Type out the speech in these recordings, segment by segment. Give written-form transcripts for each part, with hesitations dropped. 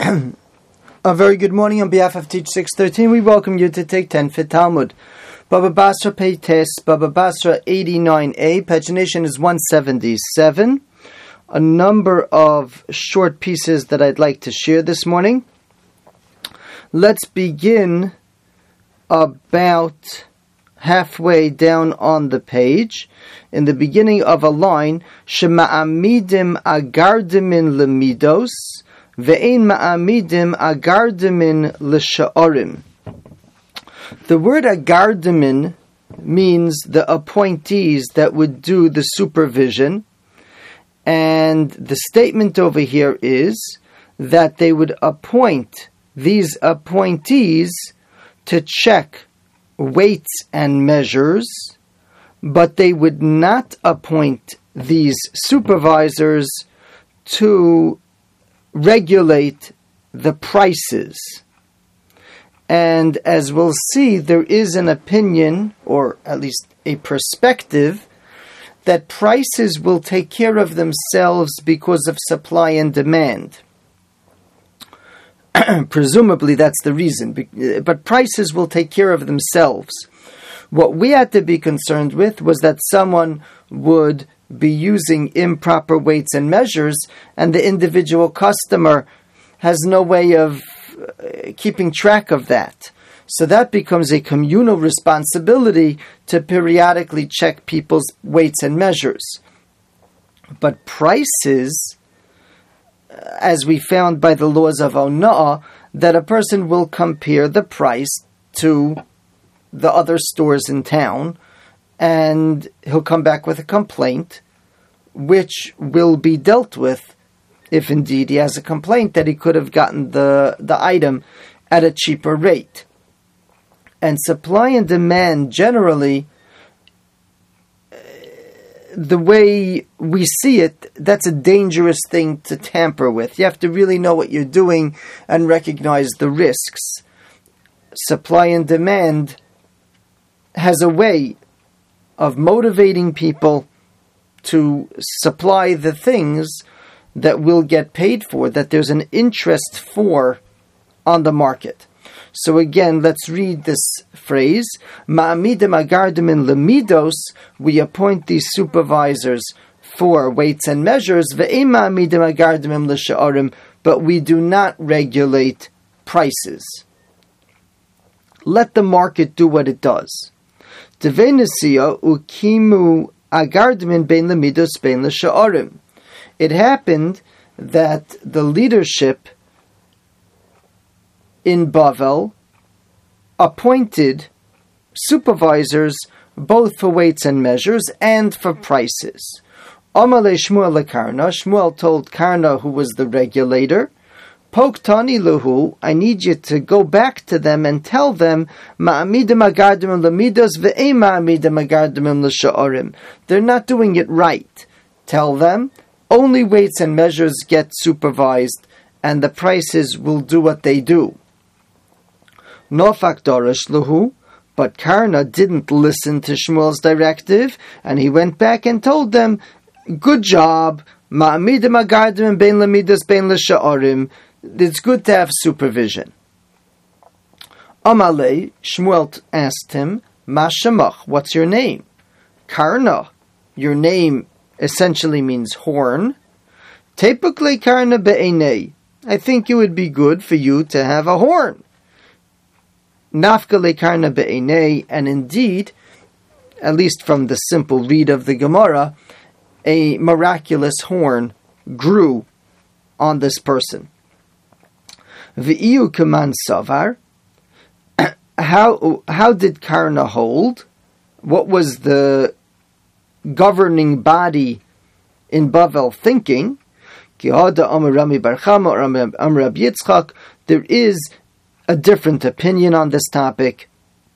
A very good morning on behalf of Teach 613. We welcome you to take 10 Fit Talmud. Baba Basra Peites, Baba Basra 89a, pagination is 177. A number of short pieces that I'd like to share this morning. Let's begin about halfway down on the page. In the beginning of a line, Shema'amidim agardimin lemidos, ve'ein ma'amidim agardimin l'sha'orim. The word agardimin means the appointees that would do the supervision, and the statement over here is that they would appoint these appointees to check weights and measures, but they would not appoint these supervisors to regulate the prices. And as we'll see, there is an opinion, or at least a perspective, that prices will take care of themselves because of supply and demand. Presumably that's the reason, but prices will take care of themselves. What we had to be concerned with was that someone would be using improper weights and measures, and the individual customer has no way of keeping track of that. So that becomes a communal responsibility to periodically check people's weights and measures. But prices, as we found by the laws of Ona'ah, that a person will compare the price to the other stores in town, and he'll come back with a complaint, which will be dealt with if indeed he has a complaint that he could have gotten the item at a cheaper rate. And supply and demand generally, the way we see it, that's a dangerous thing to tamper with. You have to really know what you're doing and recognize the risks. Supply and demand has a way of motivating people to supply the things that will get paid for, that there's an interest for on the market. So again, let's read this phrase. Ma'amidim agardimin lemidos, we appoint these supervisors for weights and measures, ve'ein ma'amidim agardimin l'sha'orim, but we do not regulate prices. Let the market do what it does. Devei nesiya ukimu agardimin bein lemidos bein l'sha'orim. It happened that the leadership in Bavel appointed supervisors both for weights and measures and for prices. Amalei Shmuel leKarna, Shmuel told Karna, who was the regulator, Poktani luhu, I need you to go back to them and tell them, Ma'amidim agardim lemidos ve'ein ma'amidim agardim l'sha'orim. They're not doing it right. Tell them, only weights and measures get supervised, and the prices will do what they do. Nofak dorish luhu, but Karna didn't listen to Shmuel's directive, and he went back and told them, good job, ma'amidim agardim bein lemidos bein l'sha'orim. It's good to have supervision. Amalei, Shmuel asked him, Ma shemach, what's your name? Karna, your name essentially means horn. Tepukle karna be'enei, I think it would be good for you to have a horn. Nafkale karna be'enei, and indeed, at least from the simple read of the Gemara, a miraculous horn grew on this person. V'iyu kaman savar, how did Karna hold? What was the governing body in Bavel thinking? There is a different opinion on this topic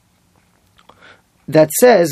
that says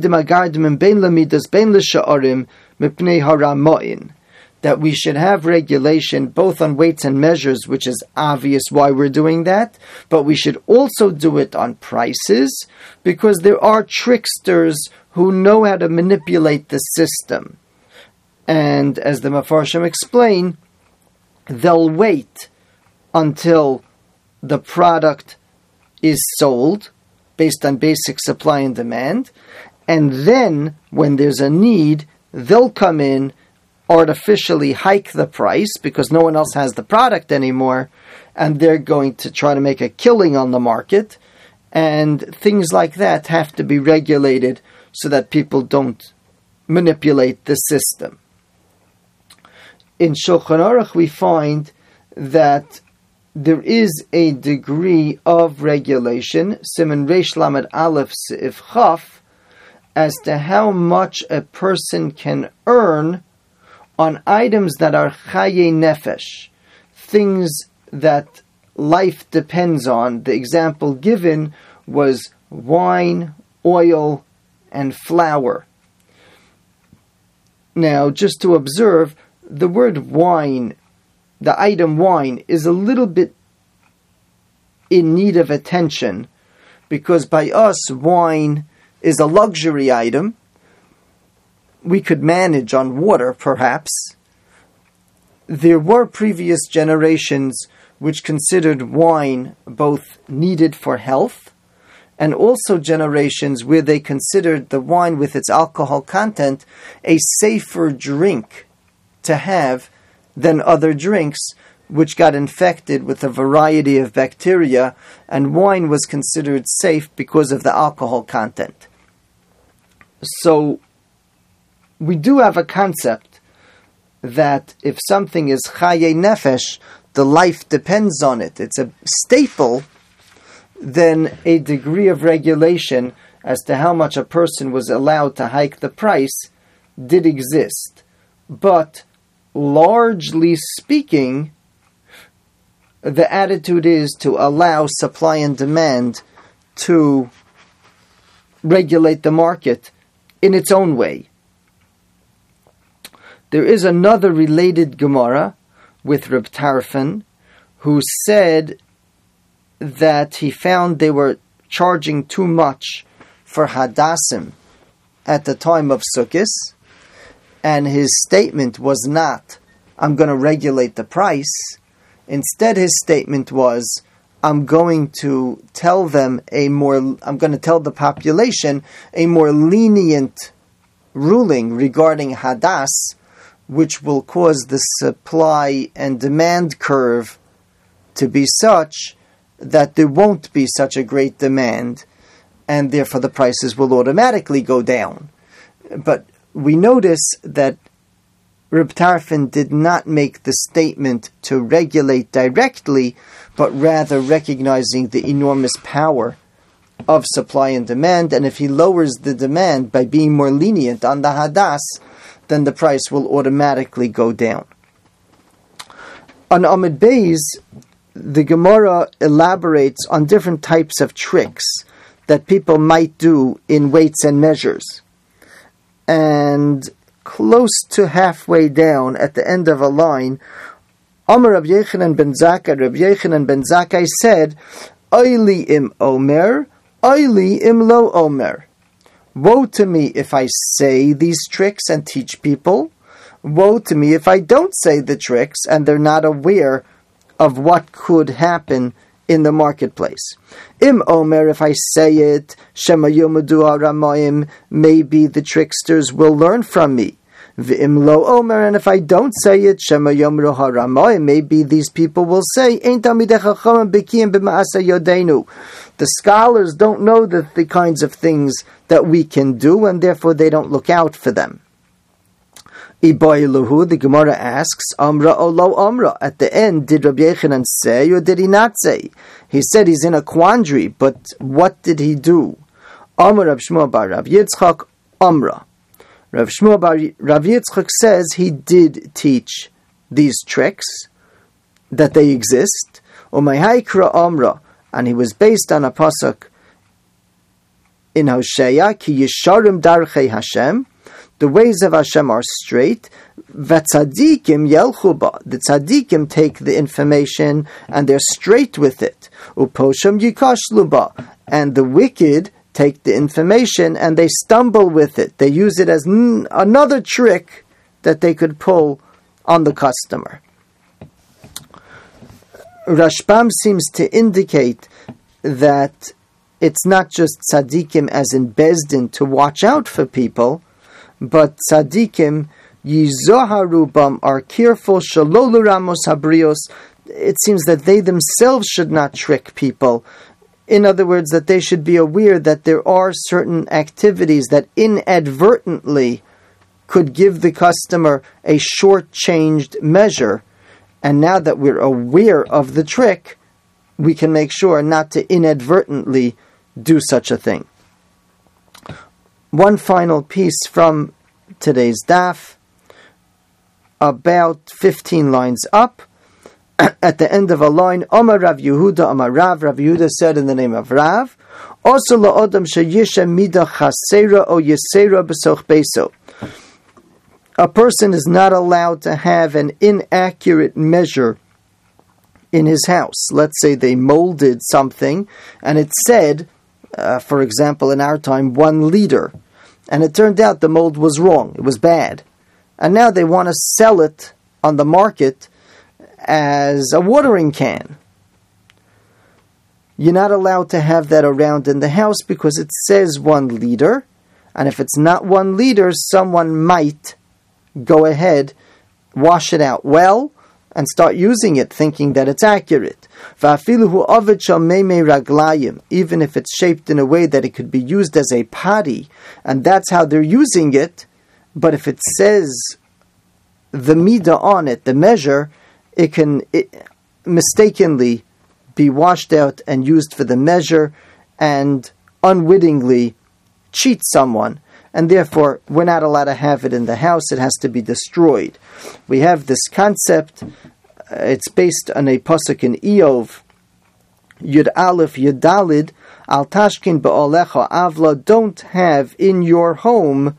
that we should have regulation both on weights and measures, which is obvious why we're doing that, but we should also do it on prices, because there are tricksters who know how to manipulate the system. And as the Mefarshim explain, they'll wait until the product is sold based on basic supply and demand. And then, when there's a need, they'll come in, artificially hike the price because no one else has the product anymore, and they're going to try to make a killing on the market. And things like that have to be regulated so that people don't manipulate the system. In Shulchan Aruch we find that there is a degree of regulation, Siman Reish Lamed Aleph Seif Chaf, as to how much a person can earn on items that are chaye nefesh, things that life depends on. The example given was wine, oil, and flour. Now, just to observe, the word wine, the item wine, is a little bit in need of attention, because by us, wine is a luxury item. We could manage on water, perhaps. There were previous generations which considered wine both needed for health, and also generations where they considered the wine with its alcohol content a safer drink to have than other drinks which got infected with a variety of bacteria, and wine was considered safe because of the alcohol content. So, we do have a concept that if something is chaye nefesh, the life depends on it, it's a staple, then a degree of regulation as to how much a person was allowed to hike the price did exist. But largely speaking, the attitude is to allow supply and demand to regulate the market in its own way. There is another related Gemara with Reb Tarfon, who said that he found they were charging too much for Hadassim at the time of Sukkot, and his statement was not, I'm going to regulate the price. Instead, his statement was, I'm going to tell the population a more lenient ruling regarding Hadas, which will cause the supply and demand curve to be such that there won't be such a great demand, and therefore the prices will automatically go down. But we notice that Reb Tarfon did not make the statement to regulate directly, but rather recognizing the enormous power of supply and demand, and if he lowers the demand by being more lenient on the Hadas, then the price will automatically go down. On Amud Beis, the Gemara elaborates on different types of tricks that people might do in weights and measures. And close to halfway down, at the end of a line, Amar Rav Yochanan ben Zakkai, Rav Yochanan ben Zakkai said, Oili im omer, oili im lo omer. Woe to me if I say these tricks and teach people. Woe to me if I don't say the tricks and they're not aware of what could happen in the marketplace. Im omer, if I say it, shema yomudu haramayim, maybe the tricksters will learn from me. V'im lo omer, and if I don't say it, shema yomru haramayim, maybe these people will say, Ein talmidei chachamim b'kiyim b'ma'aseh yodeinu. The scholars don't know the kinds of things that we can do, and therefore they don't look out for them. Iboiluhu, the Gemara asks, Amra o lo Amra. At the end, did Rabbi Yochanan say or did he not say? He said he's in a quandary, but what did he do? Amar Rav Shmuel bar Rav Yitzchak Amra. Rav Shmuel bar Rav Yitzchak says he did teach these tricks, that they exist. Umayhaikra Amra, and he was based on a pasuk in Hosea, Ki Yisharim Darchei Hashem. The ways of Hashem are straight. V'tzadikim yelchuba. The tzadikim take the information and they're straight with it. Uposham yikashluba. And the wicked take the information and they stumble with it. They use it as another trick that they could pull on the customer. Rashbam seems to indicate that it's not just tzaddikim as in Bezdin to watch out for people, but tzaddikim yizoharubam are careful shalolu ramos habrios. It seems that they themselves should not trick people. In other words, that they should be aware that there are certain activities that inadvertently could give the customer a short-changed measure. And now that we're aware of the trick, we can make sure not to inadvertently do such a thing. One final piece from today's daf, about 15 lines up. At the end of a line, Omar Rav Yehuda, Omar Rav Yehuda said in the name of Rav, Also la'odam sheyisha mida chasera o yesera b'soch beso. A person is not allowed to have an inaccurate measure in his house. Let's say they molded something, and it said, for example, in our time, 1 liter. And it turned out the mold was wrong. It was bad. And now they want to sell it on the market as a watering can. You're not allowed to have that around in the house because it says 1 liter. And if it's not 1 liter, someone might go ahead, wash it out well, and start using it thinking that it's accurate. Even if it's shaped in a way that it could be used as a potty, and that's how they're using it, but if it says the midah on it, the measure, it can mistakenly be washed out and used for the measure and unwittingly cheat someone. And therefore, we're not allowed to have it in the house. It has to be destroyed. We have this concept. It's based on a pasuk in Eov, Yud Aleph Yud Dalid, Al Tashkin Ba'olecha Avla. Don't have in your home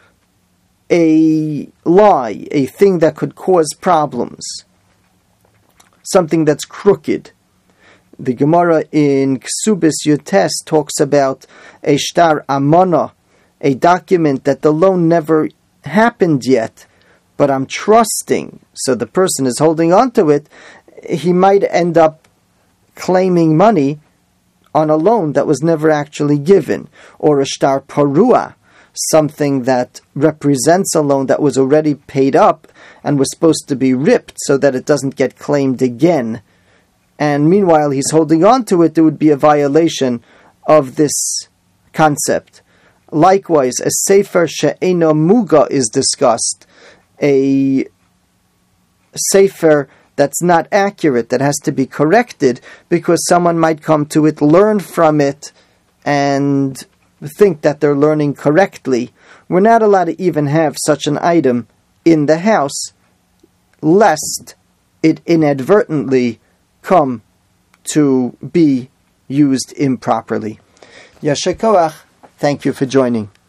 a lie, a thing that could cause problems, something that's crooked. The Gemara in Ksubis Yotes talks about a shtar amana, a document that the loan never happened yet, but I'm trusting. So the person is holding on to it. He might end up claiming money on a loan that was never actually given. Or a shtar parua, something that represents a loan that was already paid up and was supposed to be ripped so that it doesn't get claimed again. And meanwhile he's holding on to it, there would be a violation of this concept. Likewise, a sefer she'eno muga is discussed, a sefer that's not accurate, that has to be corrected because someone might come to it, learn from it, and think that they're learning correctly. We're not allowed to even have such an item in the house, lest it inadvertently come to be used improperly. Yasher koach. Thank you for joining.